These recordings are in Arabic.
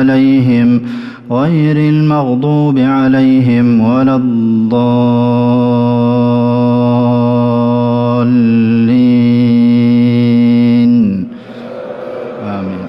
عليهم غير المغضوب عليهم ولا الضالين آمين.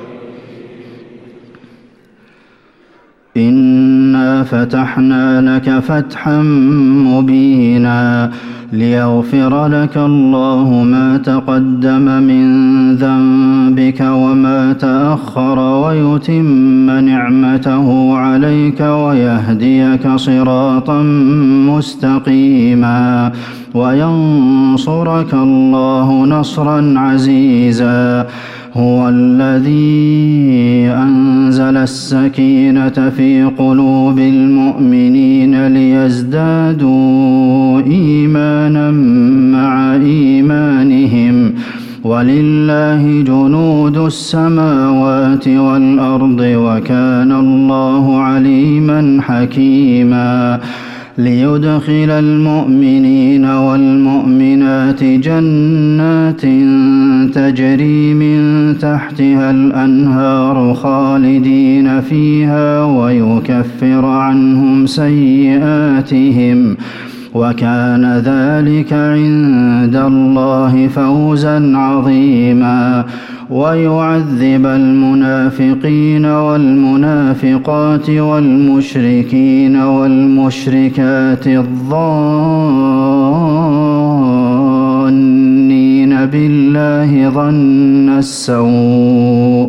إنا فتحنا لك فتحا مبينا ليغفر لك الله ما تقدم من ذنبك وما تأخر ويتم نعمته عليك ويهديك صراطا مستقيما وينصرك الله نصرا عزيزا. هو الذي أنزل السكينة في قلوب المؤمنين ليزدادوا إيمانا مع إيمانهم ولله جنود السماوات والأرض وكان الله عليما حكيما. ليدخل المؤمنين والمؤمنات جنات تجري من تحتها الأنهار خالدين فيها ويكفر عنهم سيئاتهم وكان ذلك عند الله فوزا عظيما. ويعذب المنافقين والمنافقات والمشركين والمشركات الظانين بالله ظن السوء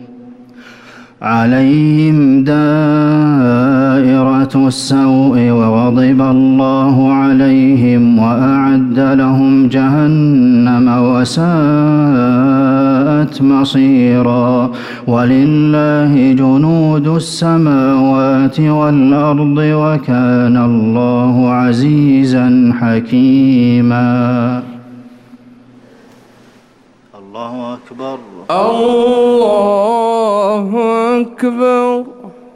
عليهم دائرة السوء وغضب الله عليهم وأعد لهم جهنم وساءت مصيرا. ولله جنود السماوات والأرض وكان الله عزيزا حكيما. الله أكبر الله أكبر.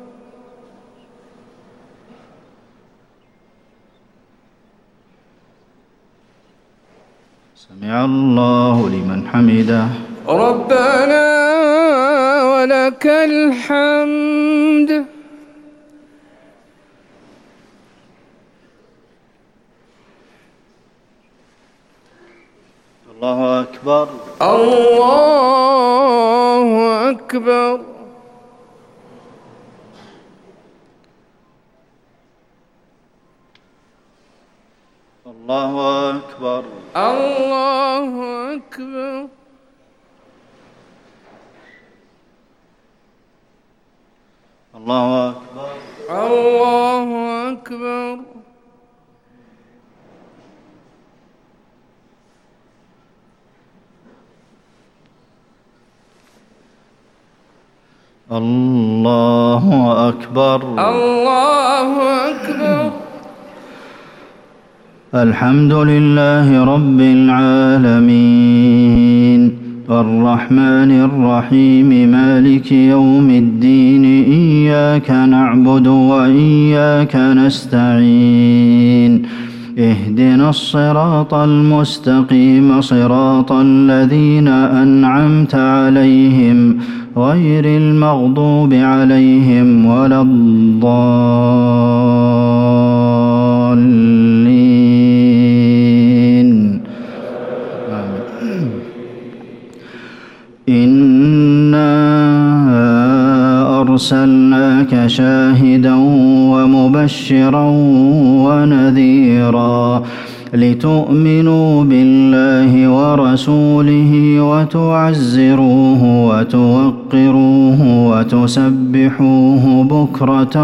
سمع الله لمن حمده. ربنا ولك الحمد. الله أكبر الله أكبر. الله أكبر الله أكبر. الله أكبر الله أكبر. الله أكبر الله أكبر. الحمد لله رب العالمين الرحمن الرحيم مالك يوم الدين إياك نعبد وإياك نستعين اهدنا الصراط المستقيم صراط الذين أنعمت عليهم غير المغضوب عليهم ولا الضالين آمين. إنا أرسلناك شاهدا ومبشرا ونذيرا لتؤمنوا بالله ورسوله وتعزروه وتوقروه وتسبحوه بكرة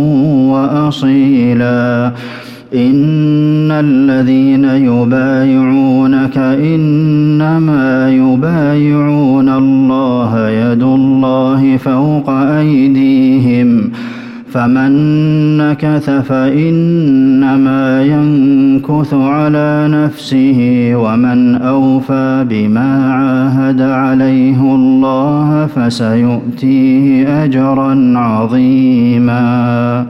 وأصيلا. إن الذين يبايعونك إنما يبايعون الله يد الله فوق أيديهم فمن نكث فإنما ينكث على نفسه ومن أوفى بما عاهد عليه الله فسيؤتيه أجرا عظيما.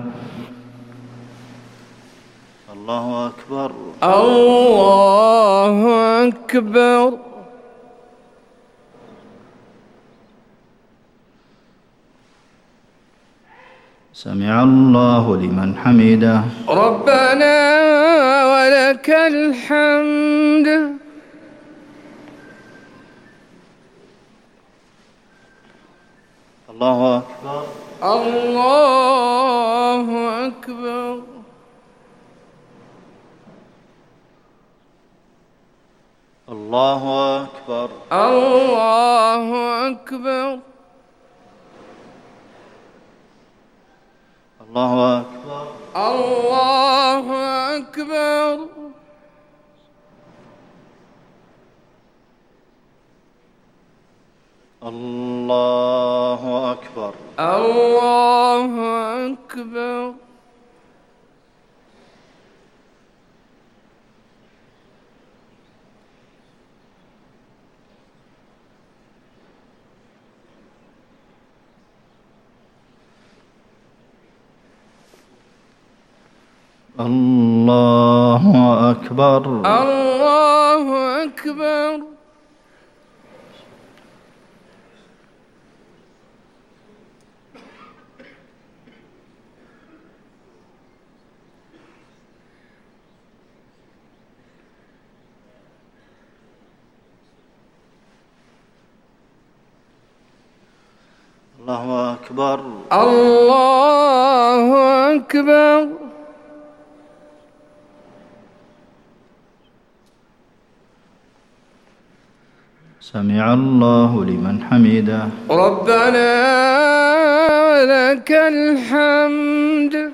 الله أكبر الله أكبر. سمع الله لمن حمده. ربنا ولك الحمد. الله أكبر. الله أكبر. الله أكبر. الله أكبر. الله أكبر. الله أكبر. الله أكبر. الله أكبر. الله أكبر. الله أكبر. الله أكبر. الله أكبر. سمع الله لمن حمده. ربنا ولك الحمد.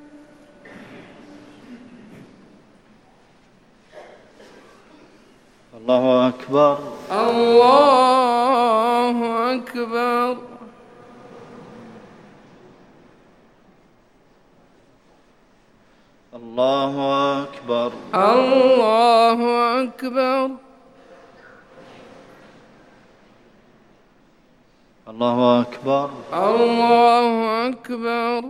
الله أكبر. الله أكبر. الله أكبر. الله أكبر. الله أكبر. الله أكبر.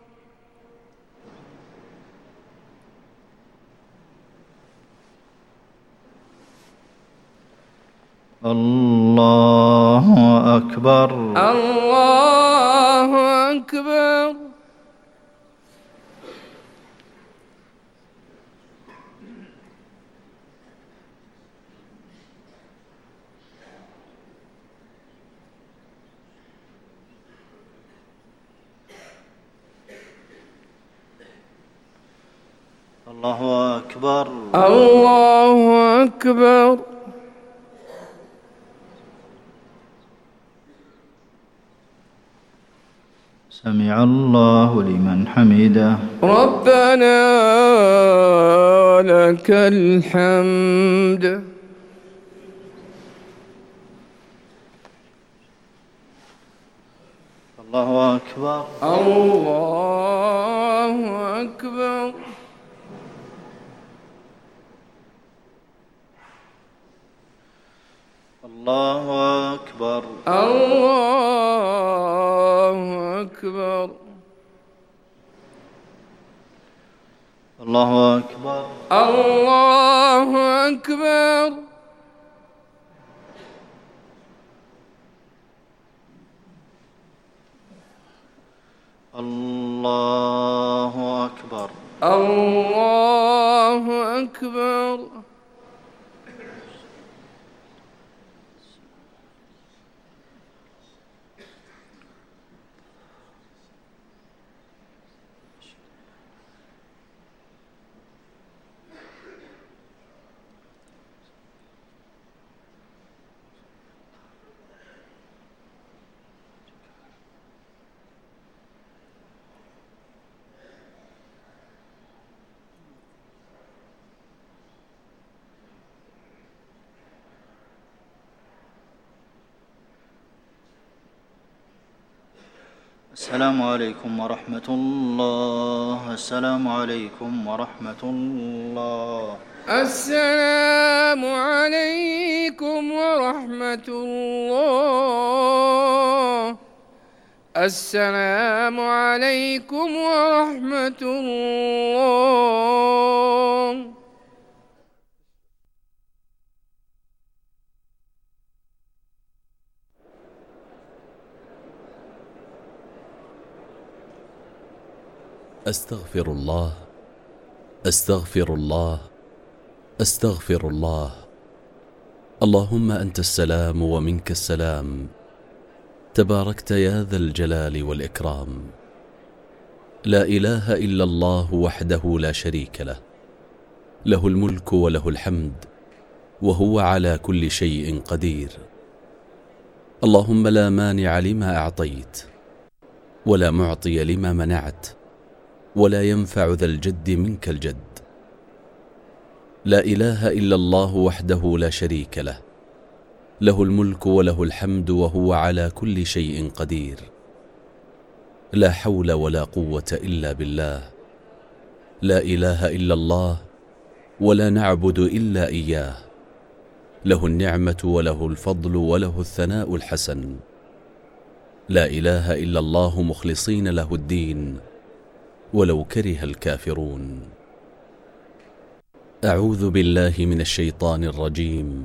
الله أكبر. الله أكبر. الله أكبر. الله أكبر. سمع الله لمن حمده. ربنا ولك الحمد. الله أكبر. الله أكبر. الله أكبر. الله أكبر. الله أكبر. الله أكبر. الله أكبر. الله أكبر. السلام عليكم ورحمة الله. السلام عليكم ورحمة الله. السلام عليكم ورحمة الله. السلام عليكم ورحمة الله. أستغفر الله، أستغفر الله، أستغفر الله. اللهم أنت السلام ومنك السلام، تباركت يا ذا الجلال والإكرام. لا إله إلا الله وحده لا شريك له، له الملك وله الحمد وهو على كل شيء قدير. اللهم لا مانع لما أعطيت، ولا معطي لما منعت، ولا ينفع ذا الجد منك الجد. لا إله إلا الله وحده لا شريك له، له الملك وله الحمد وهو على كل شيء قدير. لا حول ولا قوة إلا بالله. لا إله إلا الله ولا نعبد إلا إياه، له النعمة وله الفضل وله الثناء الحسن. لا إله إلا الله مخلصين له الدين ولو كره الكافرون. أعوذ بالله من الشيطان الرجيم.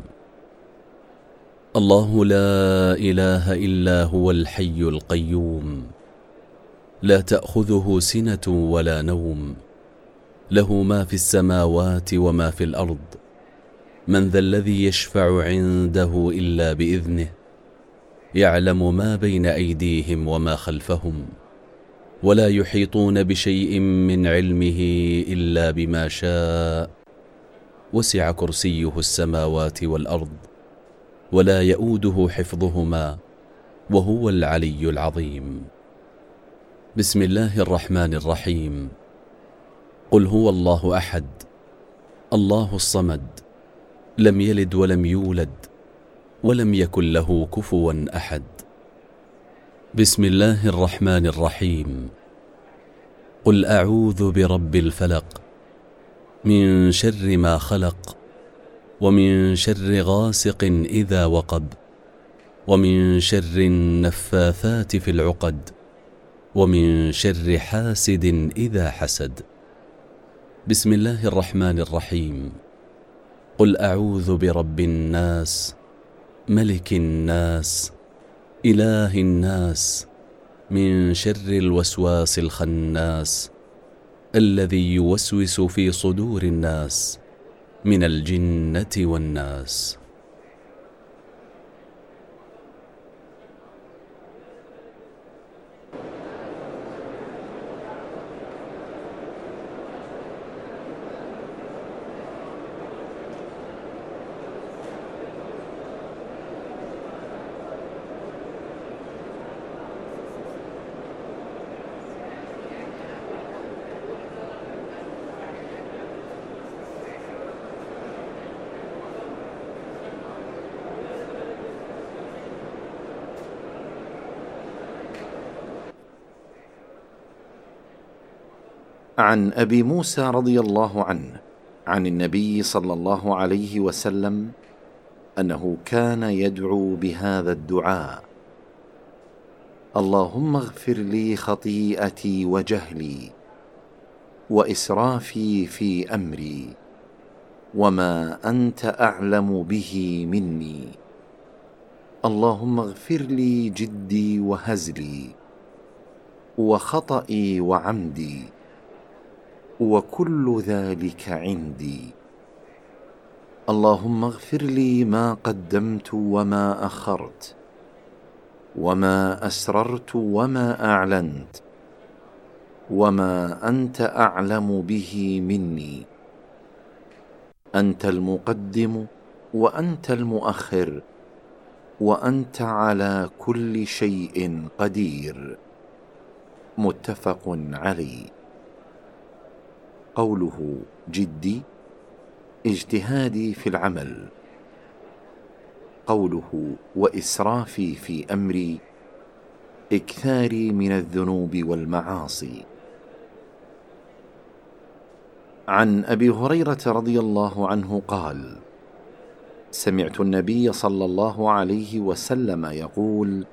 الله لا إله إلا هو الحي القيوم، لا تأخذه سنة ولا نوم، له ما في السماوات وما في الأرض. من ذا الذي يشفع عنده إلا بإذنه، يعلم ما بين أيديهم وما خلفهم، ولا يحيطون بشيء من علمه إلا بما شاء. وسع كرسيه السماوات والأرض، ولا يؤوده حفظهما، وهو العلي العظيم. بسم الله الرحمن الرحيم. قل هو الله أحد، الله الصمد، لم يلد ولم يولد، ولم يكن له كفوا أحد. بسم الله الرحمن الرحيم. قل أعوذ برب الفلق، من شر ما خلق، ومن شر غاسق إذا وقب، ومن شر النفاثات في العقد، ومن شر حاسد إذا حسد. بسم الله الرحمن الرحيم. قل أعوذ برب الناس، ملك الناس، إله الناس، من شر الوسواس الخناس، الذي يوسوس في صدور الناس من الجنة والناس. عن أبي موسى رضي الله عنه عن النبي صلى الله عليه وسلم أنه كان يدعو بهذا الدعاء: اللهم اغفر لي خطيئتي وجهلي وإسرافي في أمري، وما أنت أعلم به مني. اللهم اغفر لي جدي وهزلي وخطئي وعمدي، وكل ذلك عندي. اللهم اغفر لي ما قدمت وما أخرت، وما أسررت وما أعلنت، وما أنت أعلم به مني. أنت المقدم وأنت المؤخر، وأنت على كل شيء قدير. متفق عليه. قوله جدي اجتهادي في العمل. قوله وإسرافي في أمري إكثاري من الذنوب والمعاصي. عن أبي هريرة رضي الله عنه قال: سمعت النبي صلى الله عليه وسلم يقول: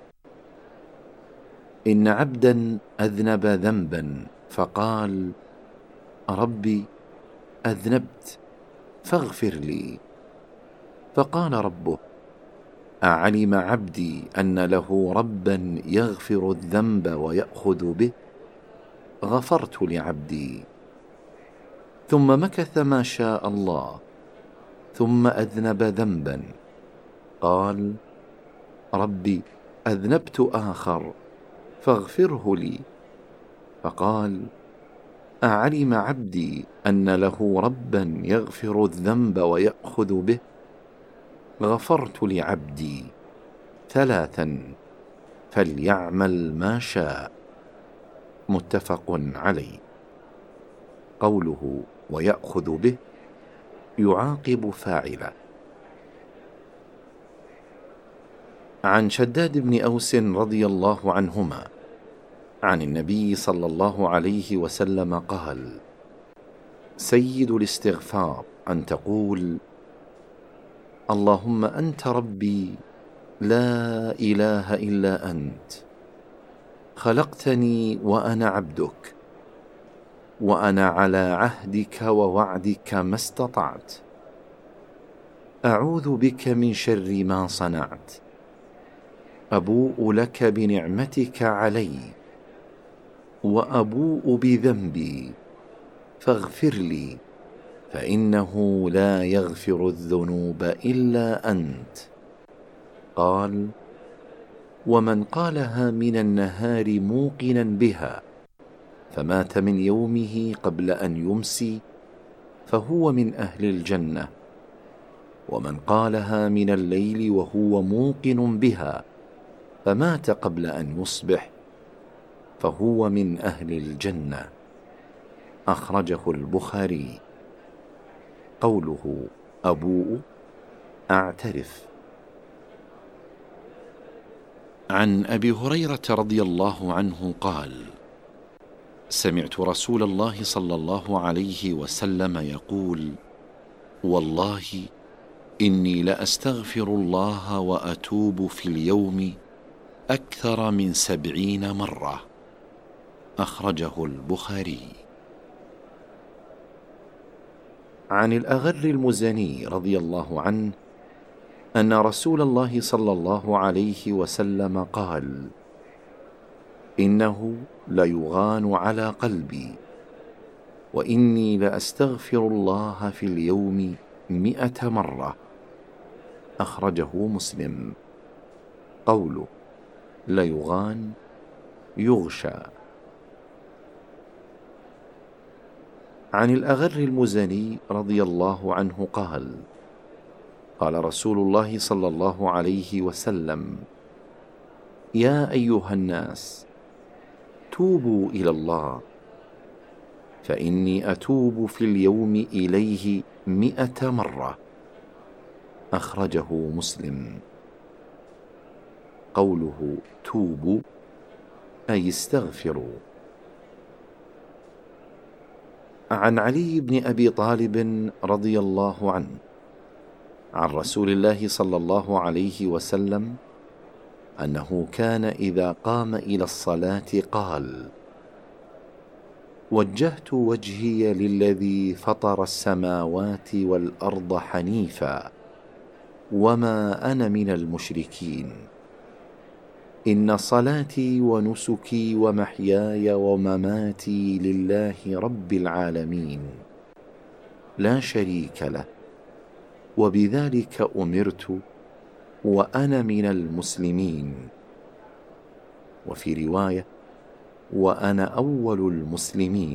إن عبدا أذنب ذنبا فقال: ربي أذنبت فاغفر لي. فقال ربه: أعلم عبدي أن له ربا يغفر الذنب ويأخذ به؟ غفرت لعبدي. ثم مكث ما شاء الله، ثم أذنب ذنبا، قال: ربي أذنبت آخر فاغفره لي. فقال: أعلم عبدي أن له ربا يغفر الذنب ويأخذ به؟ غفرت لعبدي 3 فليعمل ما شاء. متفق عليه. قوله ويأخذ به يعاقب فاعله. عن شداد بن أوس رضي الله عنهما عن النبي صلى الله عليه وسلم قال: سيد الاستغفار أن تقول: اللهم أنت ربي لا إله إلا أنت، خلقتني وأنا عبدك، وأنا على عهدك ووعدك ما استطعت، أعوذ بك من شر ما صنعت، أبوء لك بنعمتك علي وأبوء بذنبي فاغفر لي، فإنه لا يغفر الذنوب إلا أنت. قال: ومن قالها من النهار موقنا بها فمات من يومه قبل أن يمسي فهو من أهل الجنة، ومن قالها من الليل وهو موقن بها فمات قبل أن يصبح فهو من أهل الجنة. أخرجه البخاري. قوله أبوء أعترف. عن أبي هريرة رضي الله عنه قال: سمعت رسول الله صلى الله عليه وسلم يقول: والله إني لأستغفر الله وأتوب في اليوم أكثر من 70 مرة. أخرجه البخاري. عن الأغر المزني رضي الله عنه أن رسول الله صلى الله عليه وسلم قال: إنه ليغان على قلبي، وإني لأستغفر الله في اليوم 100 مرة. أخرجه مسلم. قوله ليغان يغشى. عن الأغر المزني رضي الله عنه قال: قال رسول الله صلى الله عليه وسلم: يا أيها الناس توبوا إلى الله، فإني أتوب في اليوم إليه 100 مرة. أخرجه مسلم. قوله توبوا أي استغفروا. عن علي بن أبي طالب رضي الله عنه عن رسول الله صلى الله عليه وسلم أنه كان إذا قام إلى الصلاة قال: وجهت وجهي للذي فطر السماوات والأرض حنيفا وما أنا من المشركين، إن صلاتي ونسكي ومحياي ومماتي لله رب العالمين لا شريك له، وبذلك أمرت وأنا من المسلمين. وفي رواية: وأنا أول المسلمين.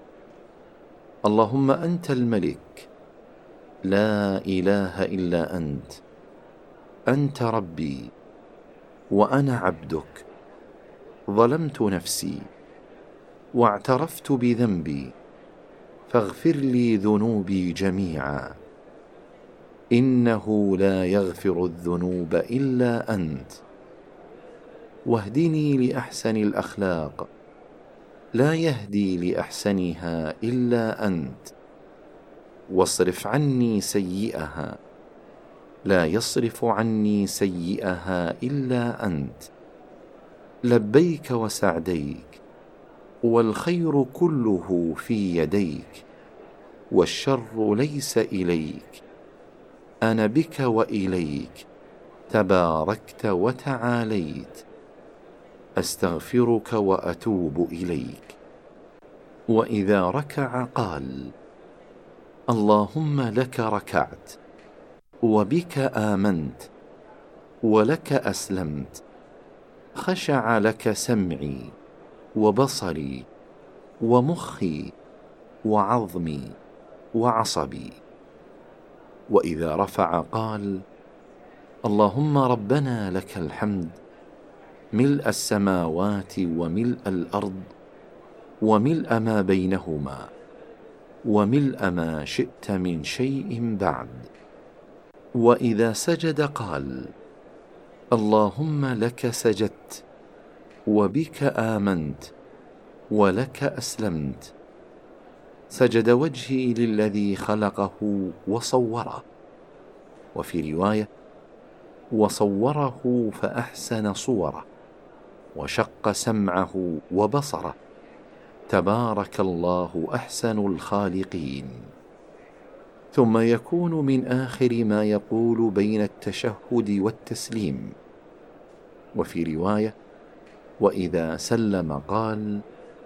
اللهم أنت الملك لا إله إلا أنت، أنت ربي وأنا عبدك، ظلمت نفسي واعترفت بذنبي، فاغفر لي ذنوبي جميعا، إنه لا يغفر الذنوب إلا أنت، واهدني لأحسن الأخلاق، لا يهدي لأحسنها إلا أنت، واصرف عني سيئها، لا يصرف عني سيئها إلا أنت، لبيك وسعديك، والخير كله في يديك، والشر ليس إليك، أنا بك وإليك، تباركت وتعاليت، أستغفرك وأتوب إليك. وإذا ركع قال: اللهم لك ركعت وبك آمنت ولك أسلمت، خشع لك سمعي وبصري ومخي وعظمي وعصبي. وإذا رفع قال: اللهم ربنا لك الحمد ملء السماوات وملء الأرض وملء ما بينهما وملء ما شئت من شيء بعد. وإذا سجد قال: اللهم لك سجدت وبك آمنت ولك أسلمت، سجد وجهي للذي خلقه وصوره. وفي رواية: وصوره فأحسن صوره وشق سمعه وبصره، تبارك الله أحسن الخالقين. ثم يكون من آخر ما يقول بين التشهد والتسليم. وفي رواية: وإذا سلم قال: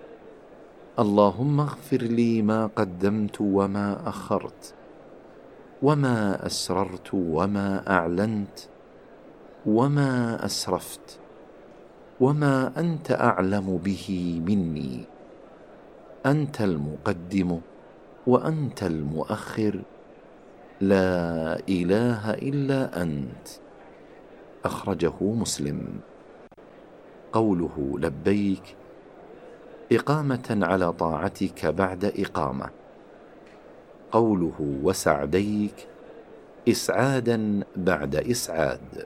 اللهم اغفر لي ما قدمت وما أخرت وما أسررت وما أعلنت وما أسرفت وما أنت أعلم به مني، أنت المقدم وأنت المؤخر، لا إله إلا أنت. أخرجه مسلم. قوله لبيك إقامة على طاعتك بعد إقامة. قوله وسعديك إسعادا بعد إسعاد.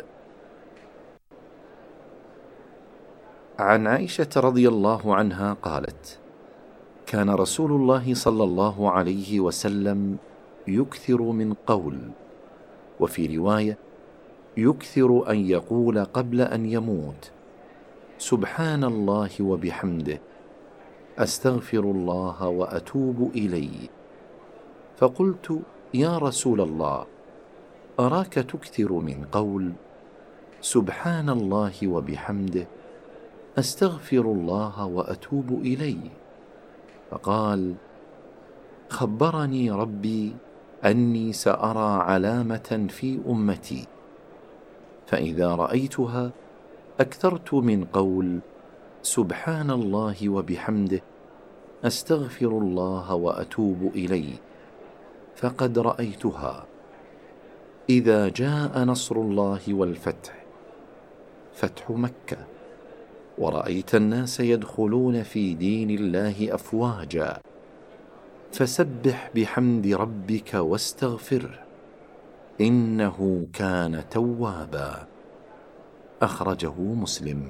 عن عائشة رضي الله عنها قالت: كان رسول الله صلى الله عليه وسلم يكثر من قول، وفي رواية: يكثر أن يقول قبل أن يموت: سبحان الله وبحمده، أستغفر الله وأتوب إليه. فقلت: يا رسول الله، أراك تكثر من قول سبحان الله وبحمده، أستغفر الله وأتوب إليه. فقال: خبرني ربي أني سأرى علامة في أمتي، فإذا رأيتها أكثرت من قول سبحان الله وبحمده، أستغفر الله وأتوب إليه، فقد رأيتها. إذا جاء نصر الله والفتح، فتح مكة، ورأيت الناس يدخلون في دين الله أفواجا، فسبح بحمد ربك واستغفره، إنه كان توابا. أخرجه مسلم.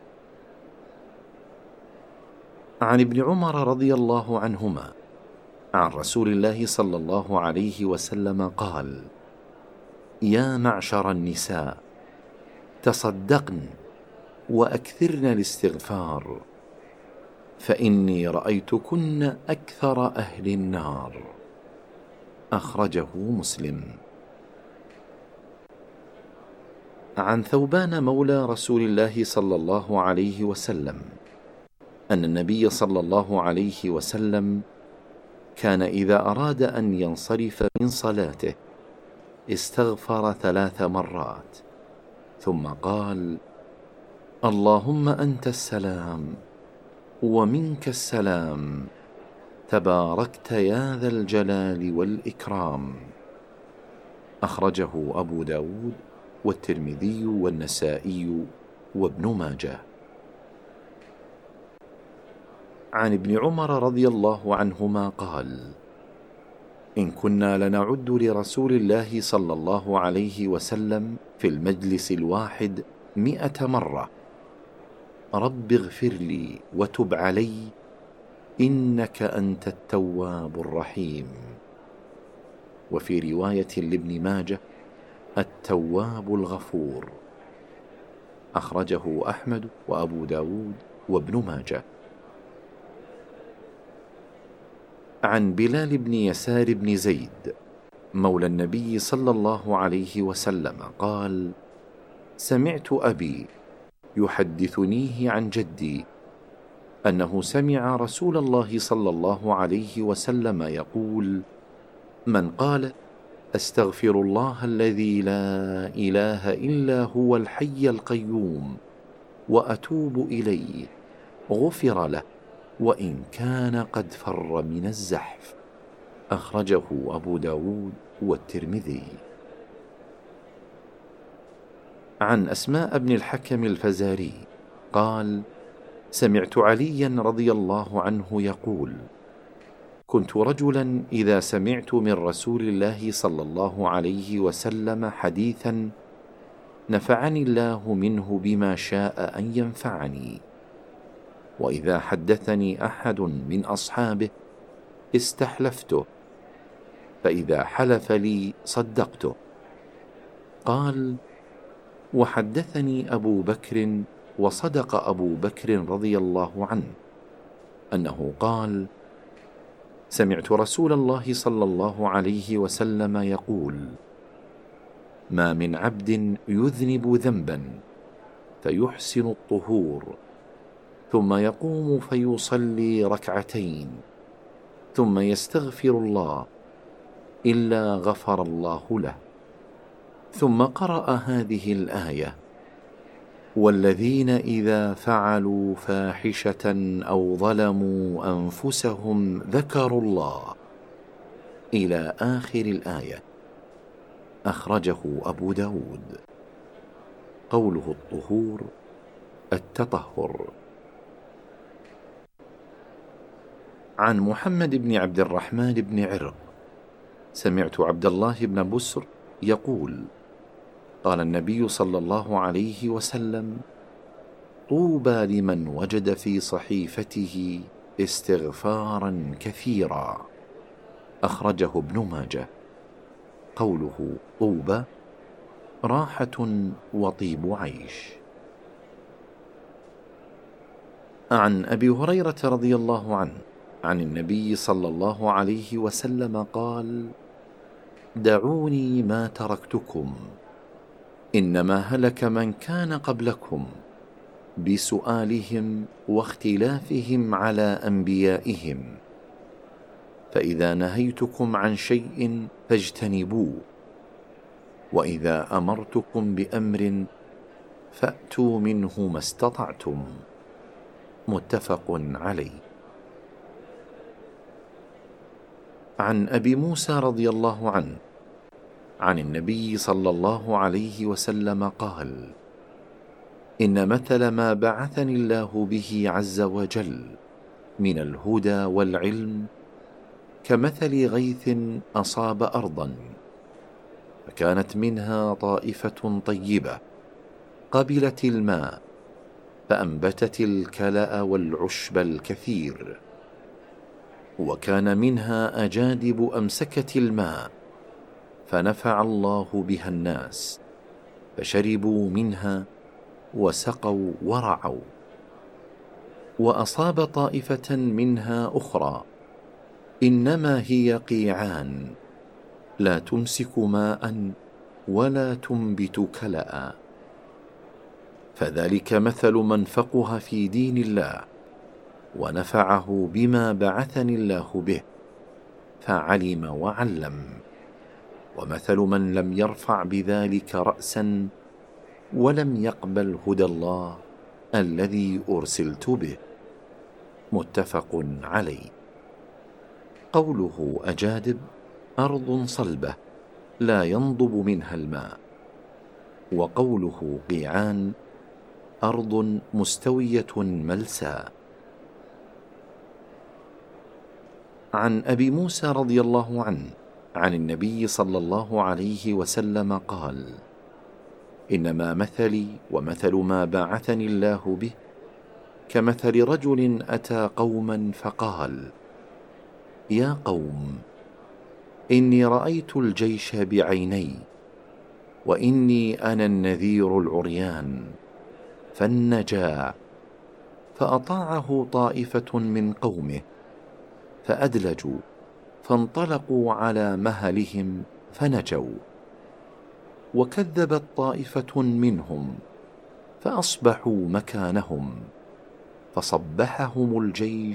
عن ابن عمر رضي الله عنهما عن رسول الله صلى الله عليه وسلم قال: يا معشر النساء، تصدقن وأكثرن الاستغفار، فإني رأيتكن أكثر أهل النار. أخرجه مسلم. عن ثوبان مولى رسول الله صلى الله عليه وسلم أن النبي صلى الله عليه وسلم كان إذا أراد أن ينصرف من صلاته استغفر 3 مرات، ثم قال: اللهم أنت السلام ومنك السلام، تباركت يا ذا الجلال والإكرام. أخرجه أبو داود والترمذي والنسائي وابن ماجه. عن ابن عمر رضي الله عنهما قال: إن كنا لنعد لرسول الله صلى الله عليه وسلم في المجلس الواحد 100 مرة: رب اغفر لي وتب علي إنك أنت التواب الرحيم. وفي رواية لابن ماجه: التواب الغفور. أخرجه أحمد وأبو داود وابن ماجه. عن بلال بن يسار بن زيد مولى النبي صلى الله عليه وسلم قال: سمعت أبي يحدثنيه عن جدي أنه سمع رسول الله صلى الله عليه وسلم يقول: من قال أستغفر الله الذي لا إله إلا هو الحي القيوم وأتوب إليه غفر له وإن كان قد فر من الزحف. أخرجه أبو داود والترمذي. عن أسماء بن الحكم الفزاري قال: سمعت عليا رضي الله عنه يقول: كنت رجلا إذا سمعت من رسول الله صلى الله عليه وسلم حديثا نفعني الله منه بما شاء أن ينفعني، وإذا حدثني أحد من أصحابه استحلفته، فإذا حلف لي صدقته. قال: وحدثني أبو بكر، وصدق أبو بكر رضي الله عنه، أنه قال: سمعت رسول الله صلى الله عليه وسلم يقول: ما من عبد يذنب ذنبا فيحسن الطهور ثم يقوم فيصلي ركعتين ثم يستغفر الله إلا غفر الله له. ثم قرأ هذه الآية: والذين إذا فعلوا فاحشة أو ظلموا أنفسهم ذكروا الله، إلى آخر الآية. أخرجه أبو داود. قوله الطهور التطهر. عن محمد بن عبد الرحمن بن عرق سمعت عبد الله بن بسر يقول: قال النبي صلى الله عليه وسلم: طوبى لمن وجد في صحيفته استغفارا كثيرا. أخرجه ابن ماجه. قوله طوبى راحة وطيب عيش. عن أبي هريرة رضي الله عنه عن النبي صلى الله عليه وسلم قال: دعوني ما تركتكم، إنما هلك من كان قبلكم بسؤالهم واختلافهم على أنبيائهم، فإذا نهيتكم عن شيء فاجتنبوه، وإذا أمرتكم بأمر فأتوا منه ما استطعتم. متفق عليه. عن أبي موسى رضي الله عنه عن النبي صلى الله عليه وسلم قال: إن مثل ما بعثني الله به عز وجل من الهدى والعلم كمثل غيث أصاب أرضا، فكانت منها طائفة طيبة قبلت الماء فأنبتت الكلأ والعشب الكثير، وكان منها أجادب أمسكت الماء فنفع الله بها الناس فشربوا منها وسقوا ورعوا. وأصاب طائفة منها أخرى إنما هي قيعان لا تمسك ماء ولا تنبت كلأ، فذلك مثل من فقه في دين الله ونفعه بما بعثني الله به فعلم وعلم، ومثل من لم يرفع بذلك رأسا ولم يقبل هدى الله الذي أرسلت به. متفق عليه. قوله أجادب أرض صلبة لا ينضب منها الماء، وقوله قيعان أرض مستوية ملساء. عن أبي موسى رضي الله عنه عن النبي صلى الله عليه وسلم قال: إنما مثلي ومثل ما بعثني الله به كمثل رجل أتى قوما فقال: يا قوم، إني رأيت الجيش بعيني، وإني أنا النذير العريان، فالنجا. فأطاعه طائفة من قومه فأدلجوا فانطلقوا على مهلهم فنجوا، وكذبت طائفة منهم فأصبحوا مكانهم، فصبحهم الجيش